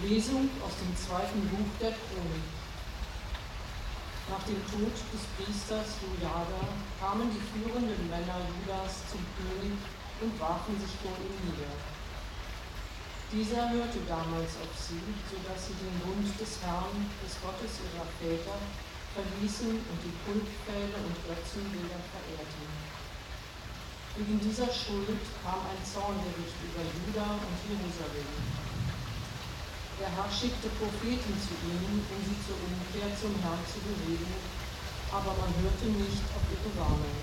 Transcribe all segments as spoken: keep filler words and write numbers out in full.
Lesung aus dem zweiten Buch der Chronik. Nach dem Tod des Priesters Jojada kamen die führenden Männer Judas zum König und warfen sich vor ihm nieder. Dieser hörte damals auf sie, sodass sie den Bund des Herrn, des Gottes ihrer Väter, verließen und die Kultpfähle und Götzenbilder verehrten. Wegen dieser Schuld kam ein Zorngericht über Juda und Jerusalem. Der Herr schickte Propheten zu ihnen, um sie zur Umkehr zum Herrn zu bewegen, aber man hörte nicht auf ihre Warnung.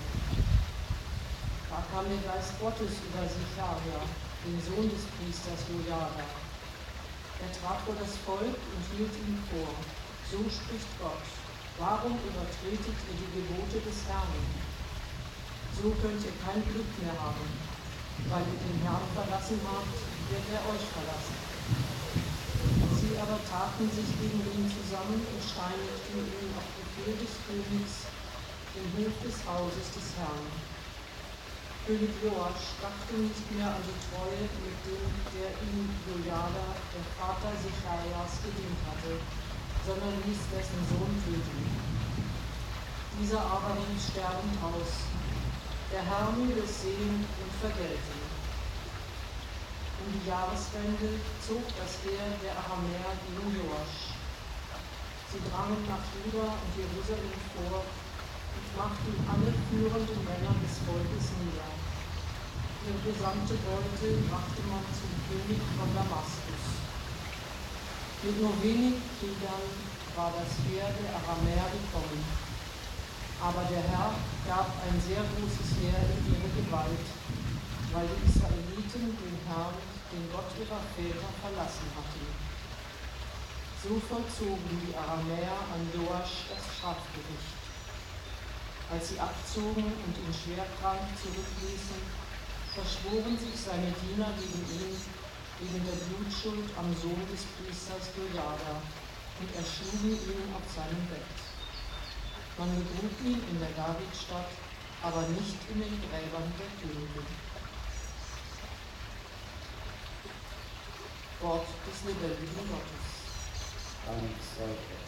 Da kam der Geist Gottes über Sicharia, den Sohn des Priesters Jojada. Er trat vor das Volk und hielt ihm vor: So spricht Gott: Warum übertretet ihr die Gebote des Herrn? So könnt ihr kein Glück mehr haben. Weil ihr den Herrn verlassen habt, wird er euch verlassen. Sie aber taten sich gegen ihn zusammen und steinigten ihn auf Befehl des Königs im Hof des Hauses des Herrn. König Joasch dachte nicht mehr an die Treue, mit dem der ihm Jojada, der Vater Sicharias, gedient hatte, sondern ließ dessen Sohn töten. Dieser aber rief sterbend aus: Der Herr möge es sehen und vergelten. Um die Jahreswende zog das Heer der Aramäer gegen Joasch. Sie drangen nach Juda und Jerusalem vor und machten alle führenden Männer des Volkes nieder. Ihre gesamte Beute brachte man zum König von Damaskus. Mit nur wenig Kriegern war das Heer der Aramäer gekommen. Aber der Herr gab ein sehr großes Heer in ihre Gewalt, weil die Israeliten den Herrn, den Gott ihrer Väter, verlassen hatten. So vollzogen die Aramäer an Joasch das Strafgericht. Als sie abzogen und ihn schwerkrank zurückließen, verschworen sich seine Diener gegen ihn wegen der Blutschuld am Sohn des Priesters Jojada und erschlugen ihn auf seinem Bett. Man begrub ihn in der Davidstadt, aber nicht in den Gräbern der Könige. Wort des lebendigen Gottes. Dank sei Gott.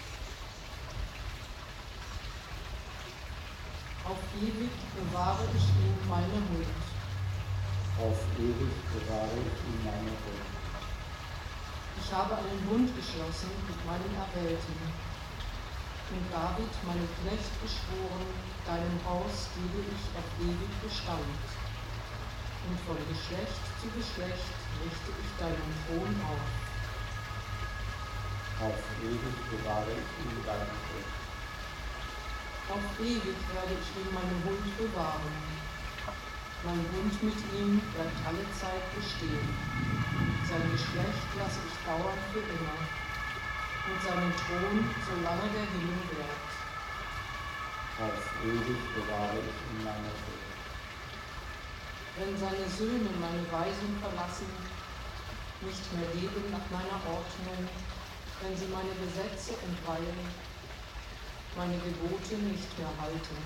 Auf ewig bewahre ich ihm meine Huld. Auf ewig bewahre ich ihm meine Huld. Ich habe einen Bund geschlossen mit meinen Erwählten und David, meinem Knecht, geschworen: Deinem Haus gebe ich auf ewig Bestand. Und von Geschlecht zu Geschlecht richte ich deinen Thron auf. Auf ewig bewahre ich ihm deine Huld. Auf ewig werde ich ihm meine Huld bewahren. Mein Bund mit ihm bleibt alle Zeit bestehen. Sein Geschlecht lasse ich dauern für immer und seinen Thron, solange der Himmel währt. Auf ewig bewahre ich ihm meine Huld. Wenn seine Söhne meine Weisung verlassen, nicht mehr leben nach meiner Ordnung, wenn sie meine Gesetze entweihen, meine Gebote nicht mehr halten.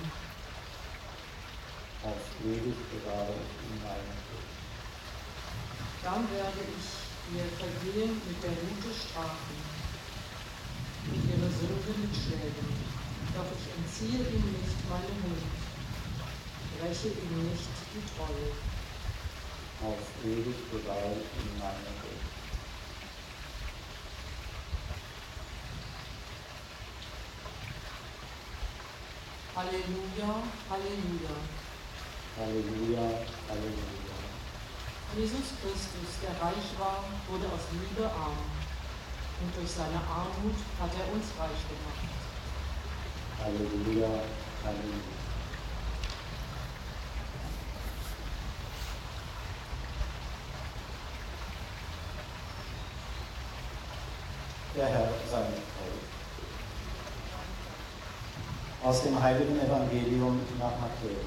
Auf ewig bewahre ich ihm meine Huld. Dann werde ich ihr Vergehen mit der Rute strafen und ihre Sünde mit Schlägen. Doch ich entziehe ihm nicht meine Huld, breche ihm nicht die Treue. Auf ewig bewahre ich ihm meine Huld. Halleluja, Halleluja. Halleluja, Halleluja. Jesus Christus, der reich war, wurde aus Liebe arm. Und durch seine Armut hat er uns reich gemacht. Halleluja, Halleluja. Der Herr sei mit euch. Aus dem heiligen Evangelium nach Matthäus.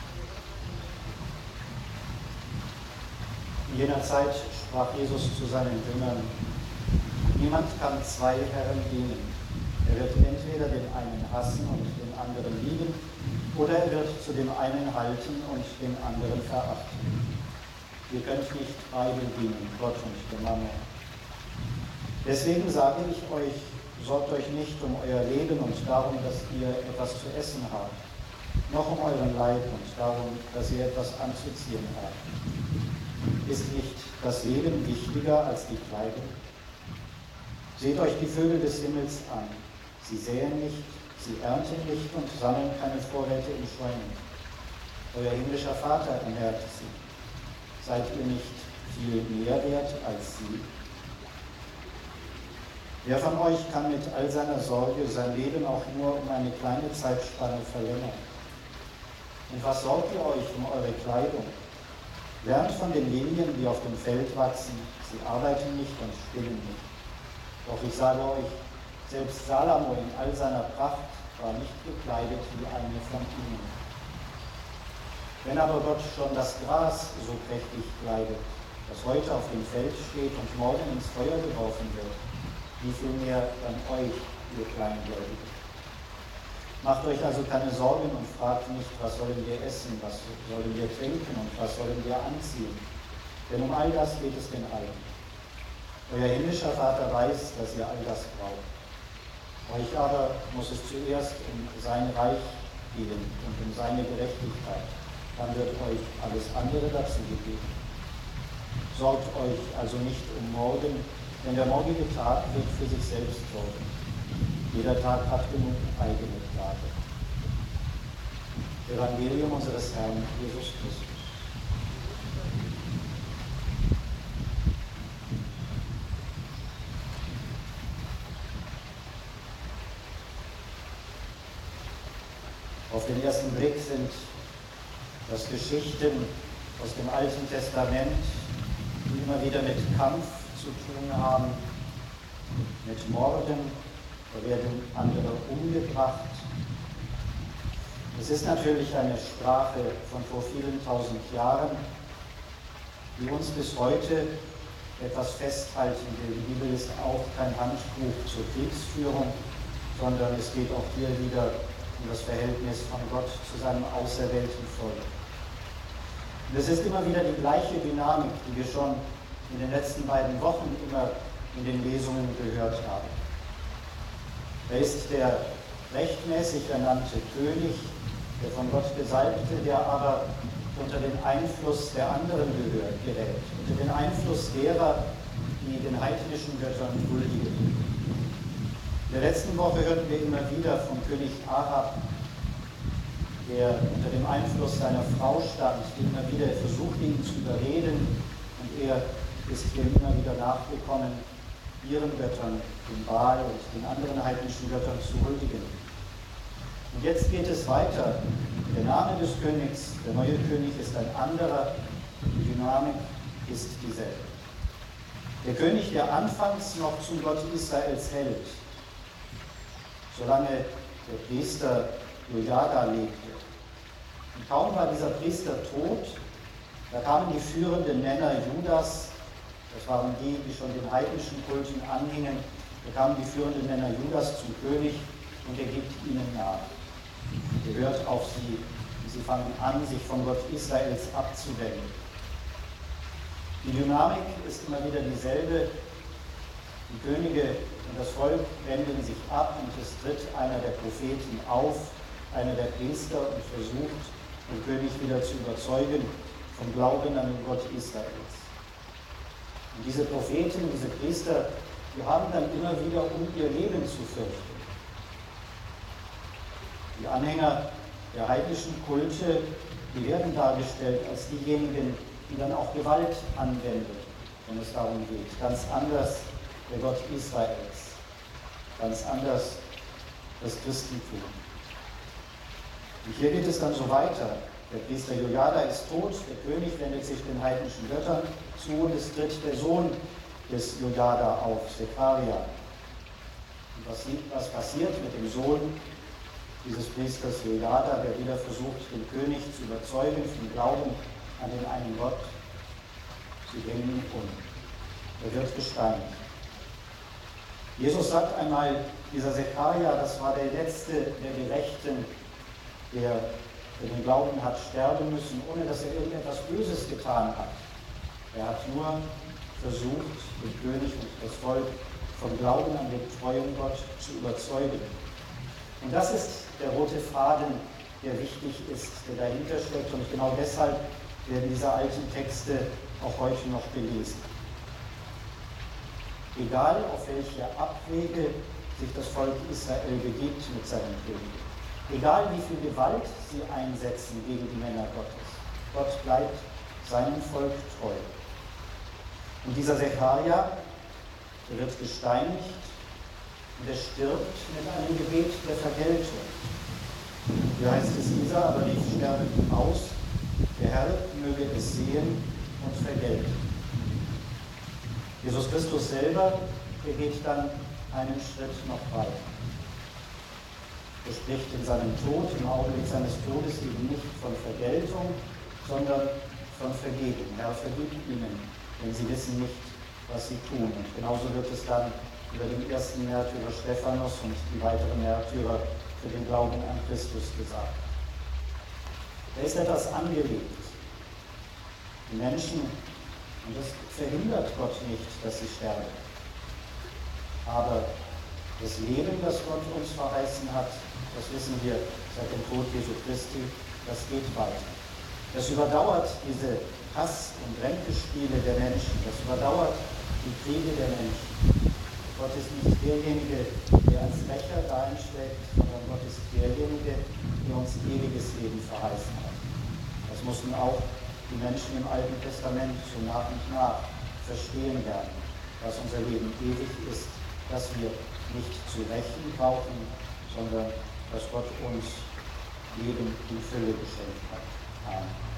In jener Zeit sprach Jesus zu seinen Jüngern: Niemand kann zwei Herren dienen. Er wird entweder den einen hassen und den anderen lieben, oder er wird zu dem einen halten und den anderen verachten. Ihr könnt nicht beide dienen, Gott und dem Mammon. Deswegen sage ich euch, sorgt euch nicht um euer Leben und darum, dass ihr etwas zu essen habt, noch um euren Leib und darum, dass ihr etwas anzuziehen habt. Ist nicht das Leben wichtiger als die Kleidung? Seht euch die Vögel des Himmels an. Sie säen nicht, sie ernten nicht und sammeln keine Vorräte in Scheunen. Euer himmlischer Vater ernährt sie. Seid ihr nicht viel mehr wert als sie? Wer von euch kann mit all seiner Sorge sein Leben auch nur um eine kleine Zeitspanne verlängern? Und was sorgt ihr euch um eure Kleidung? Lernt von den Lilien, die auf dem Feld wachsen. Sie arbeiten nicht und spinnen nicht. Doch ich sage euch, selbst Salomo in all seiner Pracht war nicht gekleidet wie eine von ihnen. Wenn aber Gott schon das Gras so prächtig kleidet, das heute auf dem Feld steht und morgen ins Feuer geworfen wird, wie viel mehr dann euch, ihr Kleingläubige. Macht euch also keine Sorgen und fragt nicht, was sollen wir essen, was sollen wir trinken und was sollen wir anziehen. Denn um all das geht es den allen. Euer himmlischer Vater weiß, dass ihr all das braucht. Euch aber muss es zuerst um sein Reich gehen und um seine Gerechtigkeit. Dann wird euch alles andere dazu gegeben. Sorgt euch also nicht um morgen, denn der morgige Tag wird für sich selbst sorgen. Jeder Tag hat genug eigene Tage. Evangelium unseres Herrn Jesus Christus. Auf den ersten Blick sind das Geschichten aus dem Alten Testament, die immer wieder mit Kampf zu tun haben, mit Morden, da werden andere umgebracht. Es ist natürlich eine Sprache von vor vielen tausend Jahren, die uns bis heute etwas festhalten will. Die Bibel ist auch kein Handbuch zur Kriegsführung, sondern es geht auch hier wieder um das Verhältnis von Gott zu seinem auserwählten Volk. Und es ist immer wieder die gleiche Dynamik, die wir schon in den letzten beiden Wochen immer in den Lesungen gehört haben. Er ist der rechtmäßig ernannte König, der von Gott Gesalbte, der aber unter den Einfluss der anderen gehört, gerät, unter den Einfluss derer, die den heidnischen Göttern huldigen. In der letzten Woche hörten wir immer wieder vom König Ahab, der unter dem Einfluss seiner Frau stand, die immer wieder versuchte, ihn zu überreden, und er ist hier immer wieder nachgekommen, ihren Göttern, dem Baal und den anderen heidnischen Göttern zu huldigen. Und jetzt geht es weiter. Der Name des Königs, der neue König, ist ein anderer, die Dynamik ist dieselbe. Der König, der anfangs noch zum Gott Israels hält, solange der Priester Jojada lebte. Und kaum war dieser Priester tot, da kamen die führenden Männer Judas, das waren die, die schon den heidnischen Kulten anhingen, da kamen die führenden Männer Judas zum König und er gibt ihnen nach. Er hört auf sie und sie fangen an, sich von Gott Israels abzuwenden. Die Dynamik ist immer wieder dieselbe. Die Könige und das Volk wenden sich ab und es tritt einer der Propheten auf, einer der Priester, und versucht, den König wieder zu überzeugen vom Glauben an den Gott Israels. Und diese Propheten, diese Priester, die haben dann immer wieder um ihr Leben zu fürchten. Die Anhänger der heidnischen Kulte, die werden dargestellt als diejenigen, die dann auch Gewalt anwenden, wenn es darum geht. Ganz anders der Gott Israels, ganz anders das Christentum. Und hier geht es dann so weiter. Der Priester Jojada ist tot, der König wendet sich den heidnischen Göttern zu und es tritt der Sohn des Jojada auf, Sekaria. Und was, was passiert mit dem Sohn dieses Priesters Jojada, der wieder versucht, den König zu überzeugen vom Glauben an den einen Gott? Sie bringen ihn um. Er wird gesteinigt. Jesus sagt einmal, dieser Sekaria, das war der letzte der Gerechten, der der den Glauben hat sterben müssen, ohne dass er irgendetwas Böses getan hat. Er hat nur versucht, den König und das Volk vom Glauben an den treuen Gott zu überzeugen. Und das ist der rote Faden, der wichtig ist, der dahinter steckt. Und genau deshalb werden diese alten Texte auch heute noch gelesen. Egal auf welche Abwege sich das Volk Israel begibt mit seinem König, egal wie viel Gewalt sie einsetzen gegen die Männer Gottes, Gott bleibt seinem Volk treu. Und dieser Secharia, der wird gesteinigt und er stirbt mit einem Gebet der Vergeltung. Hier heißt es, Isa aber rief sterbend aus, der Herr möge es sehen und vergelten. Jesus Christus selber, der geht dann einen Schritt noch weiter. Er spricht in seinem Tod, im Augenblick seines Todes eben nicht von Vergeltung, sondern von Vergebung. Herr, vergib ihnen, denn sie wissen nicht, was sie tun. Und genauso wird es dann über den ersten Märtyrer Stephanus und die weiteren Märtyrer für den Glauben an Christus gesagt. Da ist etwas angelegt. Die Menschen, und das verhindert Gott nicht, dass sie sterben. Aber das Leben, das Gott uns verheißen hat, das wissen wir seit dem Tod Jesu Christi, das geht weiter. Das überdauert diese Hass- und Ränkespiele der Menschen, das überdauert die Kriege der Menschen. Gott ist nicht derjenige, der als Rächer einschlägt, sondern Gott ist derjenige, der uns ewiges Leben verheißen hat. Das mussten auch die Menschen im Alten Testament so nach und nach verstehen lernen, dass unser Leben ewig ist, dass wir nicht zu rächen brauchen, sondern dass Gott uns Leben in Fülle geschenkt hat. Amen.